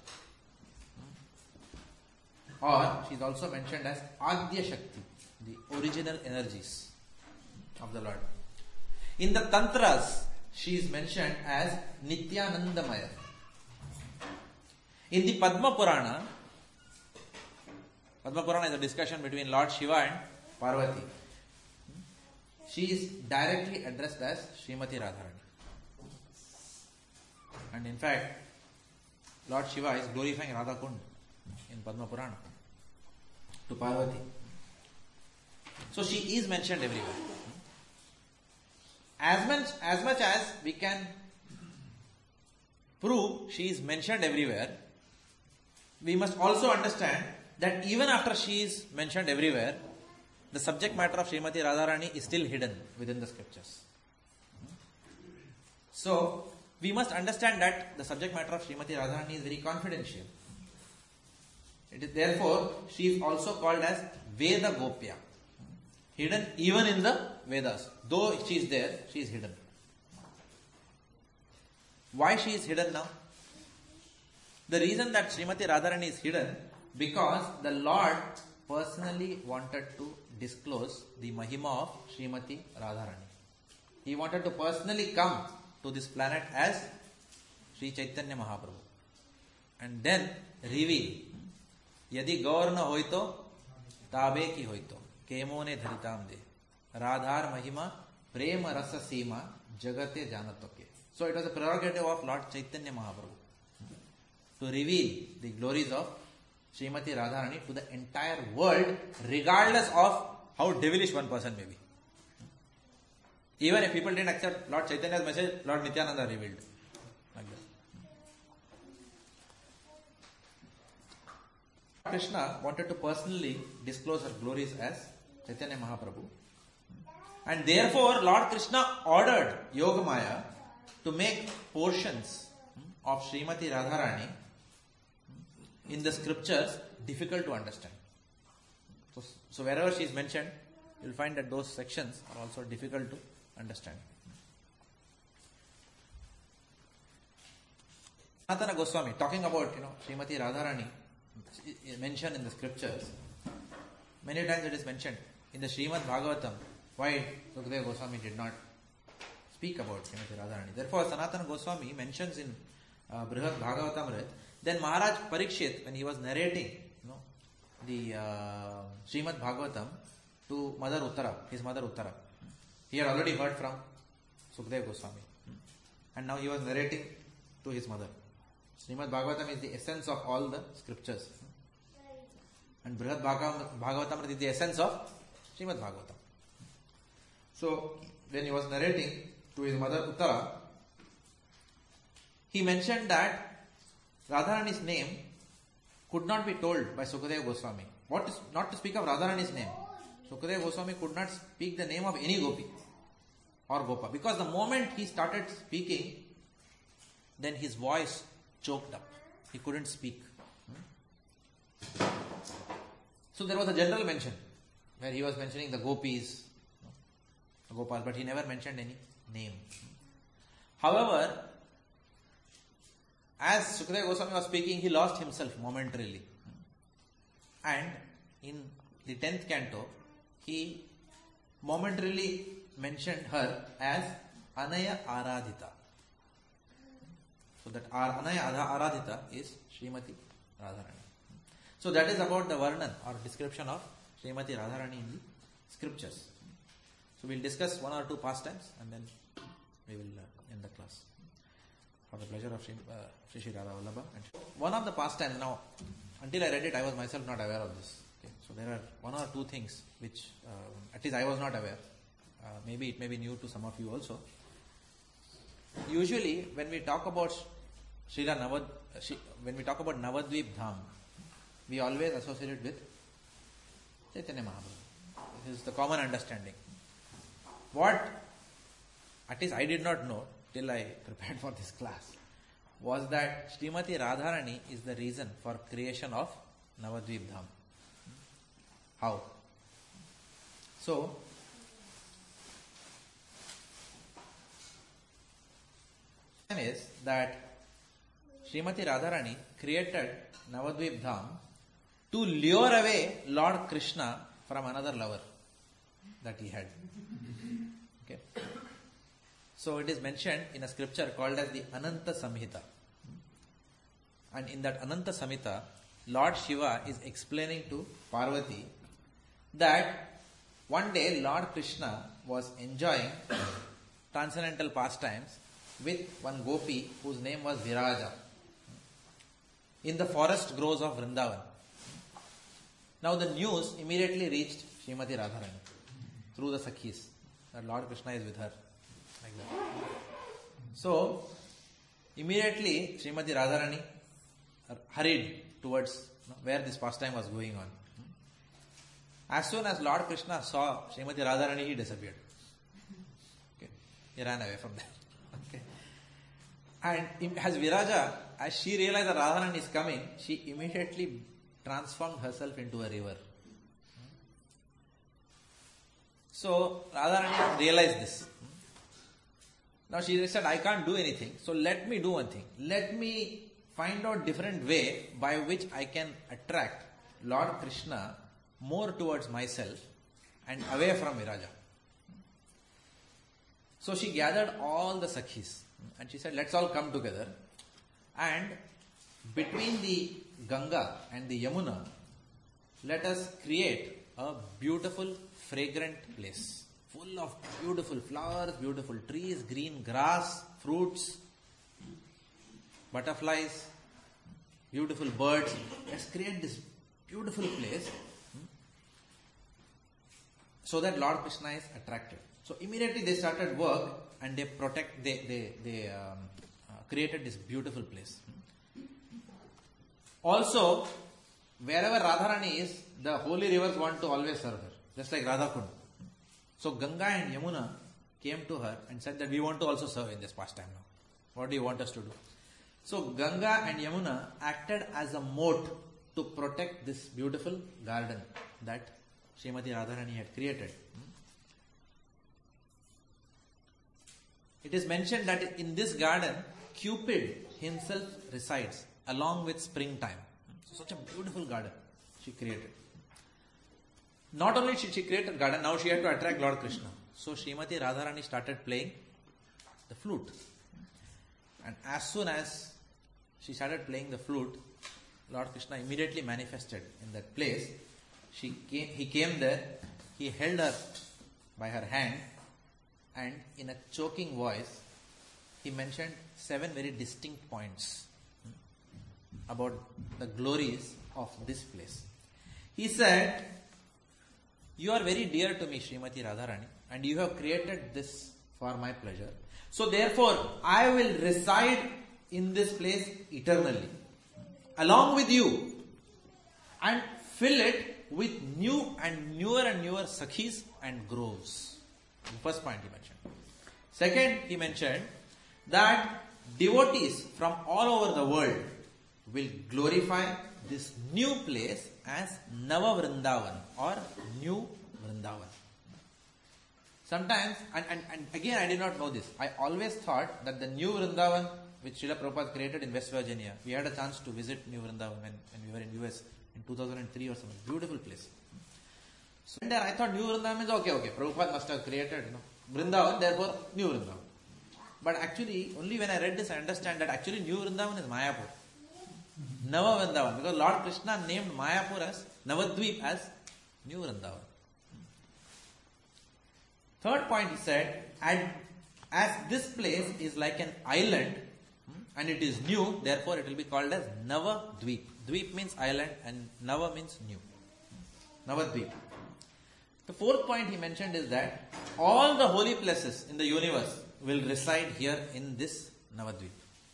Or she is also mentioned as Adya Shakti, the original energies of the Lord. In the Tantras, she is mentioned as Nityanandamaya. In the Padma Purana is a discussion between Lord Shiva and Parvati. She is directly addressed as Srimati Radharani. And in fact, Lord Shiva is glorifying Radha Kund in Padma Purana to Parvati. So she is mentioned everywhere. As much as we can prove she is mentioned everywhere, we must also understand that even after she is mentioned everywhere, the subject matter of Srimati Radharani is still hidden within the scriptures. So, we must understand that the subject matter of Srimati Radharani is very confidential. Therefore, she is also called as Veda Gopya. Hidden even in the Vedas. Though she is there, she is hidden. Why she is hidden now? The reason that Srimati Radharani is hidden, because the Lord personally wanted to disclose the Mahima of Srimati Radharani. He wanted to personally come to this planet as Sri Chaitanya Mahaprabhu and then reveal Yadi Gaurna hoito tabe ki hoito kemone dharitam de Radhar Mahima prema rasa seema jagate janatoke. So it was a prerogative of Lord Chaitanya Mahaprabhu to reveal the glories of Srimati Radharani to the entire world, regardless of how devilish one person may be. Even if people didn't accept Lord Chaitanya's message, Lord Nityananda revealed. Like that. Krishna wanted to personally disclose her glories as Chaitanya Mahaprabhu. And therefore, Lord Krishna ordered Yogamaya to make portions of Srimati Radharani in the scriptures difficult to understand. So wherever she is mentioned, you will find that those sections are also difficult to understand. Sanatana Goswami, talking about Srimati Radharani mentioned in the scriptures, many times it is mentioned in the Srimad Bhagavatam. Why Sukadeva Goswami did not speak about Srimati Radharani? Therefore, Sanatana Goswami mentions in Brihad Bhagavatamrit, then Maharaj Parikshit, when he was narrating the Srimad Bhagavatam to Mother Uttara, his mother Uttara, he had already heard from Sukadeva Goswami. And now he was narrating to his mother. Srimad Bhagavatam is the essence of all the scriptures. And Brihad Bhagavatam is the essence of Srimad Bhagavatam. So, when he was narrating to his mother Uttara, he mentioned that Radharani's name could not be told by Sukadeva Goswami. Not to speak of Radharani's name. Sukadeva Goswami could not speak the name of any gopi or gopa, because the moment he started speaking, then his voice choked up. He couldn't speak. So there was a general mention where he was mentioning the gopis. Gopal, but he never mentioned any name. However, as Sukadeva Goswami was speaking, he lost himself momentarily. And in the 10th canto, he momentarily mentioned her as Anaya Aradhita. So that Anaya Aradhita is Srimati Radharani. So that is about the Varnan or description of Srimati Radharani in the scriptures. So we'll discuss one or two pastimes and then we will end the class. For the pleasure of Shri Shri Radha Vallabha. One of the pastimes, now, until I read it, I was myself not aware of this. Okay? So there are one or two things which, at least I was not aware. Maybe it may be new to some of you also. Usually, when we talk about when we talk about Navadvip Dham, we always associate it with Chaitanya Mahaprabhu. This is the common understanding. What, at least I did not know till I prepared for this class, was that Srimati Radharani is the reason for creation of Navadvip Dham. How? So, is that Srimati Radharani created Navadvip Dham to lure away Lord Krishna from another lover that he had. Okay. So it is mentioned in a scripture called as the Ananta Samhita. And in that Ananta Samhita, Lord Shiva is explaining to Parvati that one day Lord Krishna was enjoying transcendental pastimes with one gopi whose name was Viraja in the forest groves of Vrindavan. Now the news immediately reached Srimati Radharani through the Sakhis that Lord Krishna is with her. Like that. So immediately Srimati Radharani hurried towards where this pastime was going on. As soon as Lord Krishna saw Srimati Radharani, he disappeared. Okay. He ran away from there. Okay. And as Viraja, as she realized that Radharani is coming, she immediately transformed herself into a river. So Radharani realized this. Now she said, I can't do anything, so let me do one thing. Let me find out different way by which I can attract Lord Krishna more towards myself and away from Viraja. So she gathered all the Sakhis and she said, let's all come together, and between the Ganga and the Yamuna, let us create a beautiful, fragrant place full of beautiful flowers, beautiful trees, green grass, fruits, butterflies, beautiful birds. Let's create this beautiful place so that Lord Krishna is attracted. So immediately they started work and they created this beautiful place. Also, wherever Radharani is, the holy rivers want to always serve her, just like Radhakund. So Ganga and Yamuna came to her and said that we want to also serve in this pastime now. What do you want us to do? So Ganga and Yamuna acted as a moat to protect this beautiful garden that Srimati Radharani had created. It is mentioned that in this garden, Cupid himself resides along with springtime. So such a beautiful garden she created. Not only she created a garden, now she had to attract Lord Krishna. So Srimati Radharani started playing the flute. And as soon as she started playing the flute, Lord Krishna immediately manifested in that place. He came there, he held her by her hand, and in a choking voice, he mentioned 7 very distinct points about the glories of this place. He said, you are very dear to me, Srimati Radharani, and you have created this for my pleasure. So therefore, I will reside in this place eternally, along with you, and fill it with new and newer sakhis and groves. The first point he mentioned. Second, he mentioned that devotees from all over the world will glorify this new place as Nava Vrindavan or New Vrindavan. Sometimes, and again I did not know this, I always thought that the new Vrindavan which Srila Prabhupada created in West Virginia, we had a chance to visit New Vrindavan when we were in US in 2003 or something, beautiful place. So there I thought New Vrindavan means okay, Prabhupada must have created, Vrindavan, therefore New Vrindavan. But actually, only when I read this I understand that actually New Vrindavan is Mayapur. Nava Vrindavan, because Lord Krishna named Mayapur as Navadvip as New Vrindavan. Third point he said, as this place is like an island and it is new, therefore it will be called as Navadvip. Dvip means island and Nava means new. Navadvip. The fourth point he mentioned is that all the holy places in the universe will reside here in this Navadvip.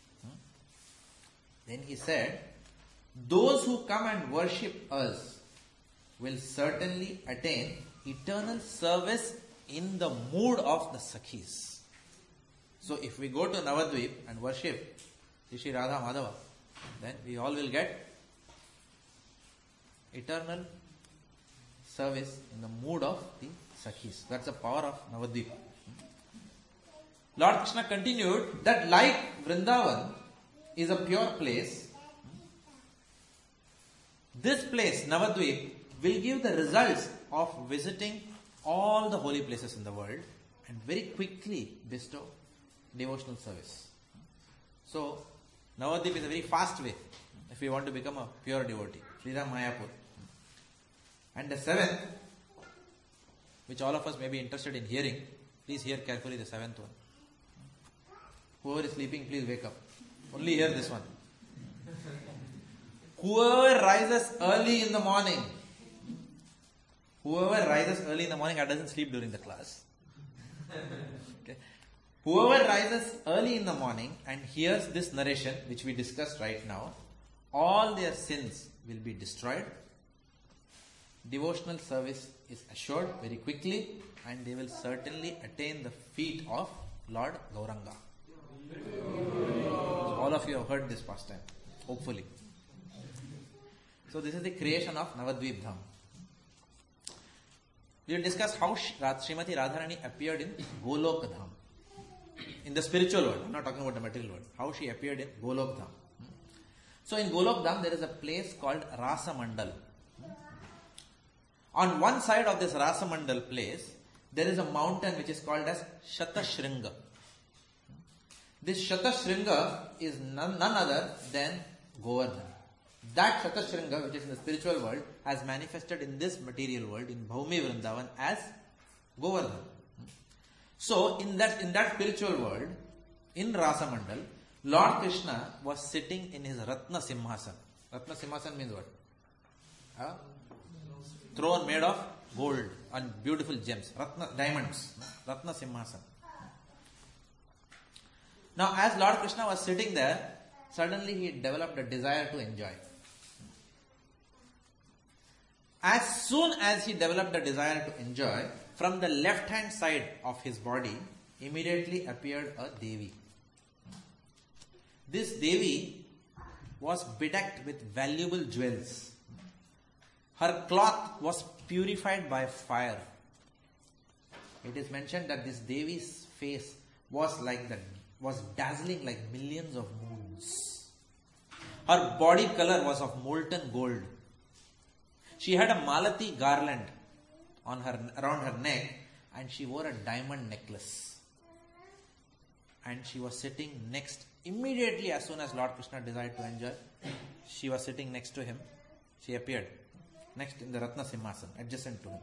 Then he said, those who come and worship us will certainly attain eternal service in the mood of the Sakhis. So if we go to Navadvip and worship Shri Radha Madhava, then we all will get eternal service in the mood of the Sakhis. That's the power of Navadvip. Lord Krishna continued that like Vrindavan is a pure place, this place, Navadvip, will give the results of visiting all the holy places in the world and very quickly bestow devotional service. So, Navadvip is a very fast way if we want to become a pure devotee. Sriram Mayapur. And the seventh, which all of us may be interested in hearing, please hear carefully the seventh one. Whoever is sleeping, please wake up. Only hear this one. Whoever rises early in the morning, that doesn't sleep during the class. Okay. Whoever rises early in the morning and hears this narration, which we discussed right now, all their sins will be destroyed. Devotional service is assured very quickly, and they will certainly attain the feet of Lord Gauranga. So all of you have heard this past time, hopefully. So this is the creation of Navadvip Dham. We will discuss how Srimati Radharani appeared in Golok Dham. In the spiritual world, I'm not talking about the material world. How she appeared in Golok Dham. So in Golok Dham, there is a place called Rasamandal. On one side of this Rasamandal place, there is a mountain which is called as Shatashringa. This Shatashringa is none other than Govardhan. That Shatashringa, which is in the spiritual world, has manifested in this material world, in Bhaumi Vrindavan, as Govardhan. So, in that spiritual world, in Rasamandal, Lord Krishna was sitting in his Ratna Simhasan. Ratna Simhasan means what? A throne made of gold and beautiful gems, Ratna, diamonds, Ratna Simhasan. Now, as Lord Krishna was sitting there, suddenly he developed a desire to enjoy. As soon as he developed a desire to enjoy, from the left hand side of his body immediately appeared a Devi. This Devi was bedecked with valuable jewels. Her cloth was purified by fire. It is mentioned that this Devi's face was dazzling like millions of moons. Her body color was of molten gold. She had a Malati garland around her neck, and she wore a diamond necklace. And she was sitting next, immediately as soon as Lord Krishna desired to enjoy, she was sitting next to him. She appeared next in the Ratna Simhasan, adjacent to him.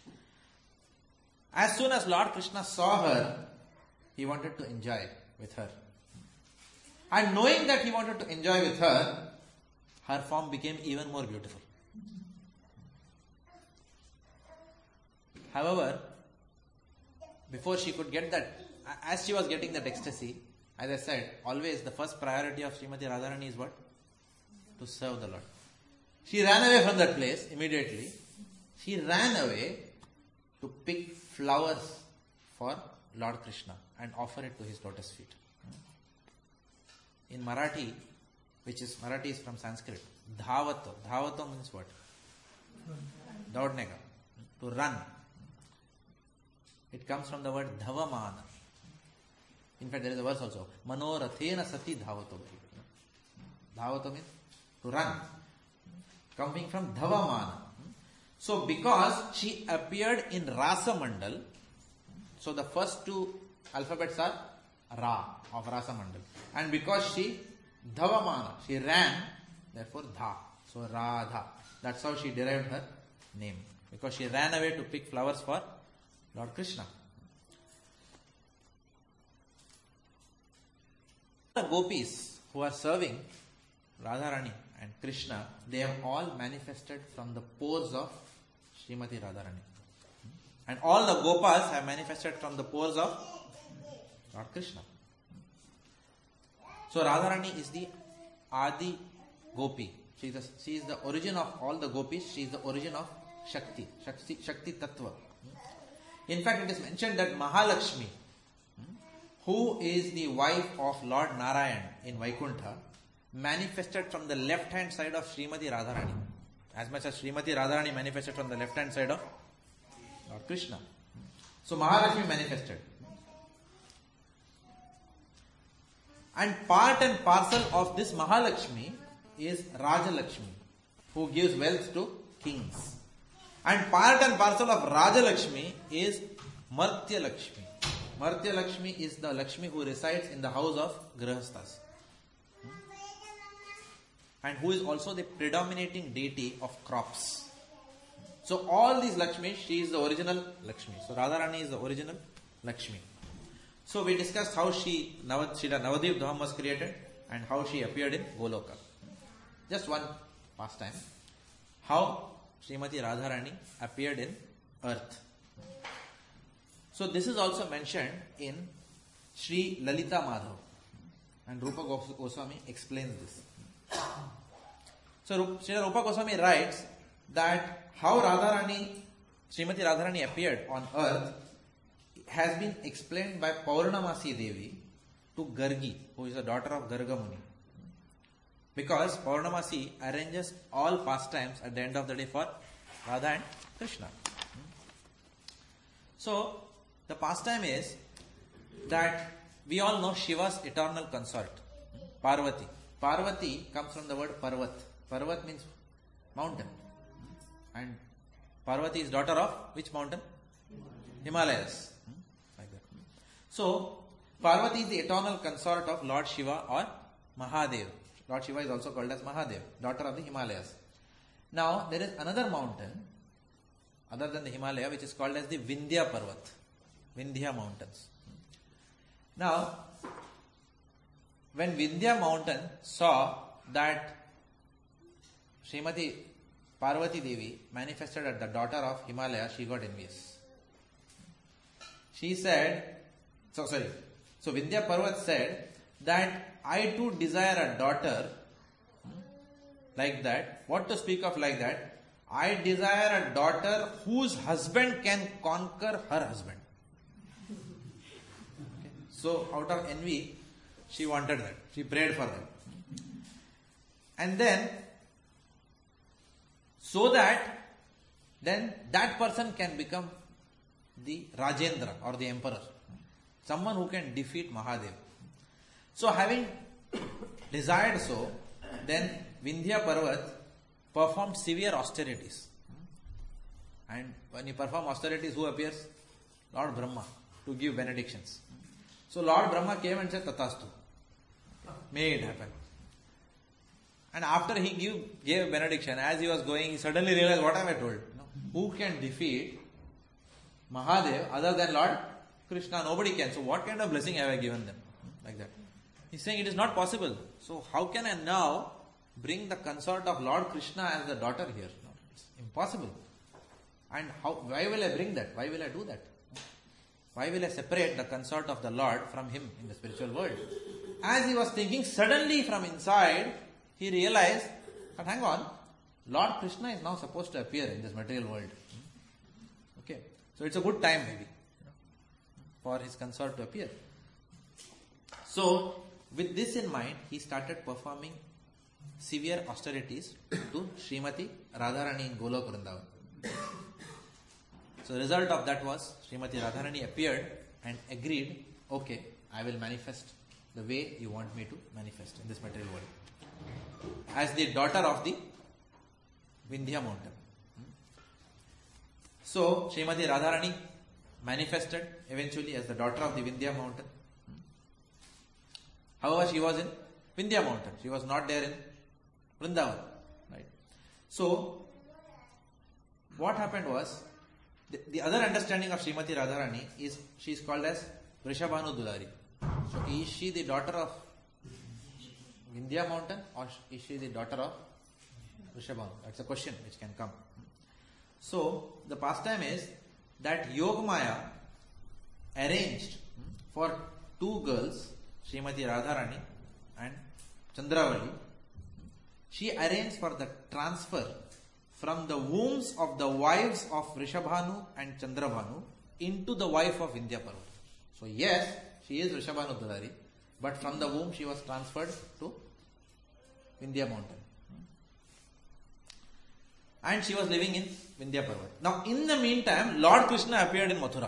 As soon as Lord Krishna saw her, he wanted to enjoy with her. And knowing that he wanted to enjoy with her, her form became even more beautiful. However, before she could get that, as she was getting that ecstasy, as I said, always the first priority of Srimati Radharani is what? To serve the Lord. She ran away from that place immediately. She ran away to pick flowers for Lord Krishna and offer it to his lotus feet. In Marathi, Marathi is from Sanskrit, dhavato. Dhavato means what? Daudnega. To run. It comes from the word dhavamana. In fact, there is a verse also. Manorathena sati dhavato. Dhavato means to run. Coming from dhavamana. So because she appeared in Rasa Mandal, so the first two alphabets are Ra of Rasa Mandal. And because she dhavamana, she ran, therefore Dha. So Radha. That's how she derived her name. Because she ran away to pick flowers for Lord Krishna. The gopis who are serving Radharani and Krishna, they have all manifested from the pores of Srimati Radharani. And all the gopas have manifested from the pores of Lord Krishna. So Radharani is the Adi Gopi. She is the origin of all the gopis. She is the origin of Shakti Tattva. In fact, it is mentioned that Mahalakshmi, who is the wife of Lord Narayan in Vaikuntha, manifested from the left hand side of Srimati Radharani. As much as Srimati Radharani manifested from the left hand side of Lord Krishna. So Mahalakshmi manifested. And part and parcel of this Mahalakshmi is Rajalakshmi, who gives wealth to kings. And part and parcel of Rajalakshmi is Martya Lakshmi. Martya Lakshmi is the Lakshmi who resides in the house of Grihasthas. And who is also the predominating deity of crops. So all these Lakshmi, she is the original Lakshmi. So Radharani is the original Lakshmi. So we discussed how Srila Navadvip Dham was created and how she appeared in Goloka. Just one pastime. How Srimati Radharani appeared in earth. So this is also mentioned in Sri Lalita Madhav. And Rupa Goswami explains this. So Sri Rupa Goswami writes that how Srimati Radharani appeared on earth has been explained by Paurnamasi Devi to Gargi, who is a daughter of Garga Muni. Because Paurnamasi arranges all pastimes at the end of the day for Radha and Krishna. So the pastime is that we all know Shiva's eternal consort, Parvati. Parvati comes from the word Parvat. Parvat means mountain. And Parvati is daughter of which mountain? Himalayas. Like that. So Parvati is the eternal consort of Lord Shiva or Mahadev. Lord Shiva is also called as Mahadev, daughter of the Himalayas. Now there is another mountain other than the Himalaya which is called as the Vindhya Parvat. Vindhya mountains. Now when Vindhya mountain saw that Srimati Parvati Devi manifested as the daughter of Himalaya, she got envious. She said, so Vindhya Parvat said that I too desire a daughter like that. What to speak of like that? I desire a daughter whose husband can conquer her husband. Okay. So out of envy, she wanted that. She prayed for that. And then, so that then that person can become the Rajendra or the emperor. Someone who can defeat Mahadev. So having desired so, then Vindhya Parvat performed severe austerities. And when he performed austerities, who appears? Lord Brahma to give benedictions. So Lord Brahma came and said, Tatastu. May it happen. And after he gave benediction, as he was going, he suddenly realized, what have I told? Who can defeat Mahadev other than Lord Krishna? Nobody can. So what kind of blessing have I given them? Like that. He's saying it is not possible. So how can I now bring the consort of Lord Krishna as the daughter here? No, it's impossible. And why will I bring that? Why will I do that? Why will I separate the consort of the Lord from him in the spiritual world? As he was thinking, suddenly from inside, he realized that hang on, Lord Krishna is now supposed to appear in this material world. Okay. So it's a good time maybe for his consort to appear. So with this in mind, he started performing severe austerities to Srimati Radharani in Golok Vrindavan. So the result of that was Srimati Radharani appeared and agreed, okay, I will manifest the way you want me to manifest in this material world. As the daughter of the Vindhya mountain. So Srimati Radharani manifested eventually as the daughter of the Vindhya mountain. However, she was in Vindhya mountain. She was not there in Vrindavan. Right? So, what happened was, the other understanding of Srimati Radharani is she is called as Vrishabhanu Dulari. So, is she the daughter of Vindhya mountain or is she the daughter of Vrishabhanu? That's a question which can come. So, the pastime is that Yogamaya arranged for two girls, Srimati Radharani and Chandravali. She arranged for the transfer from the wombs of the wives of Vrishabhanu and Chandrabhanu into the wife of Vindhyaparvat. So yes, she is Vrishabhanu Dulari, but from the womb she was transferred to Vindhya mountain. And she was living in Vindhyaparvat. Now in the meantime, Lord Krishna appeared in Mathura.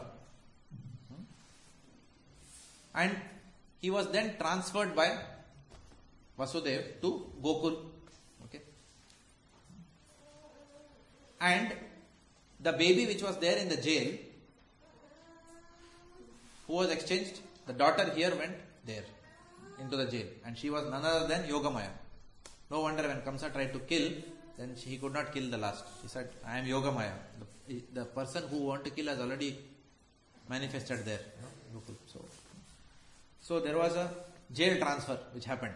And he was then transferred by Vasudeva to Gokul. Okay. And the baby which was there in the jail, who was exchanged, the daughter here went there into the jail. And she was none other than Yogamaya. No wonder when Kamsa tried to kill, then he could not kill the last. He said, I am Yogamaya. The person who want to kill has already manifested there. So there was a jail transfer which happened.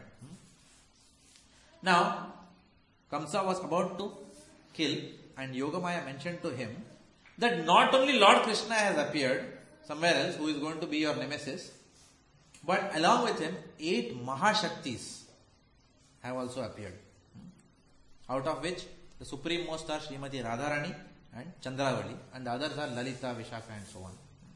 Now, Kamsa was about to kill and Yogamaya mentioned to him that not only Lord Krishna has appeared somewhere else who is going to be your nemesis, but along with him 8 Mahashaktis have also appeared. Out of which the supreme most are Srimati Radharani and Chandravali and the others are Lalita, Vishaka and so on.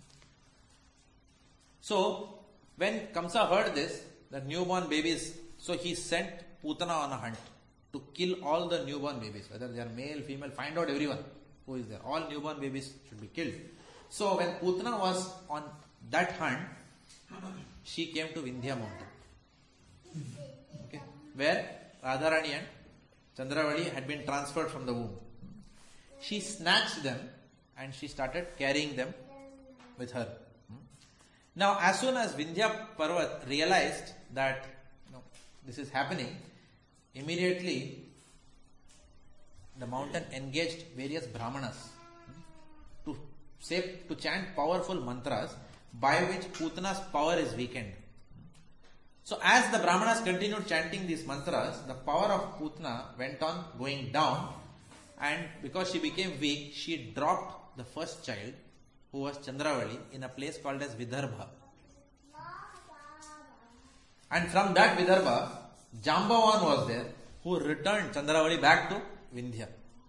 So, when Kamsa heard this, the newborn babies, so he sent Putana on a hunt to kill all the newborn babies, whether they are male, female, find out everyone who is there. All newborn babies should be killed. So when Putana was on that hunt, she came to Vindhya mountain, okay, where Radharani and Chandravali had been transferred from the womb. She snatched them and she started carrying them with her. Now, as soon as Vindhyaparvat realized that this is happening, immediately the mountain engaged various brahmanas to chant powerful mantras by which Putana's power is weakened. So, as the brahmanas continued chanting these mantras, the power of Putana went on going down, and because she became weak, she dropped the first child, who was Chandravali, in a place called as Vidarbha. And from that Vidarbha, Jambavan was there, who returned Chandravali back to Vindhya.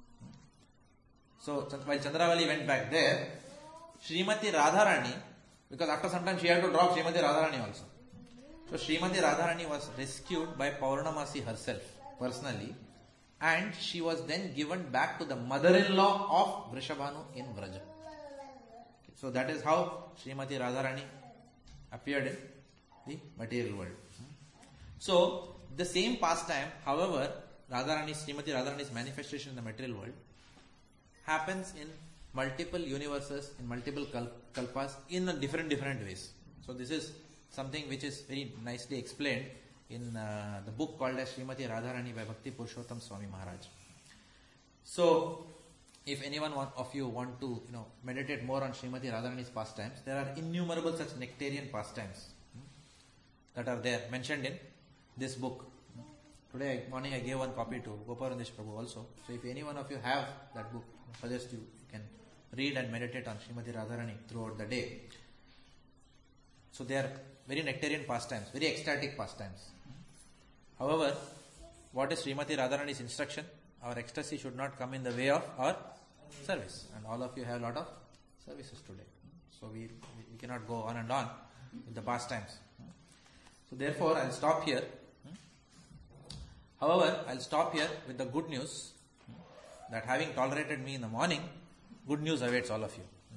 So, while Chandravali went back there, Srimati Radharani, because after some time she had to drop Srimati Radharani also. So, Srimati Radharani was rescued by Paurnamasi herself, personally, and she was then given back to the mother-in-law of Vrishabhanu in Vraja. So that is how Srimati Radharani appeared in the material world. So the same pastime, however, Srimati Radharani's manifestation in the material world happens in multiple universes, in multiple kalpas, in different ways. So this is something which is very nicely explained in the book called as Srimati Radharani by Bhakti Purushottam Swami Maharaj. So, if anyone of you want to meditate more on Srimati Radharani's pastimes, there are innumerable such nectarian pastimes that are there mentioned in this book. Today morning I gave one copy to Goparandesh Prabhu also. So if any one of you have that book, I suggest you can read and meditate on Srimati Radharani throughout the day. So they are very nectarian pastimes, very ecstatic pastimes. However, what is Srimati Radharani's instruction? Our ecstasy should not come in the way of our service. And all of you have a lot of services today. So we cannot go on and on with the pastimes. So therefore, I'll stop here. However, I'll stop here with the good news that having tolerated me in the morning, good news awaits all of you.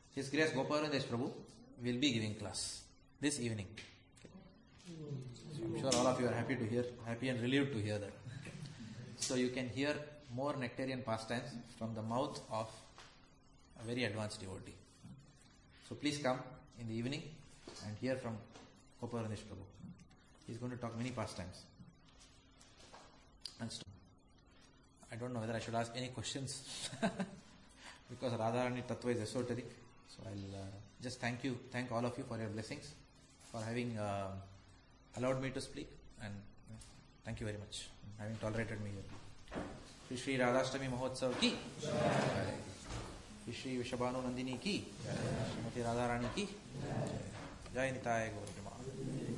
His Grace Goparandesh Prabhu will be giving class this evening. Okay. So I'm sure all of you are happy and relieved to hear that. So you can hear more nectarian pastimes from the mouth of a very advanced devotee. So please come in the evening and hear from Goparandesh Prabhu. He's going to talk many pastimes. And I don't know whether I should ask any questions because Radharani Tattva is esoteric. So I'll just thank all of you for your blessings, for having allowed me to speak, and thank you very much for having tolerated me here. Shri Shri Radhashtami Mahotsav ki Shri Shri Vishabhanu Nandini ki Srimati Radharani ki Jai Nitaya Gaur Prema.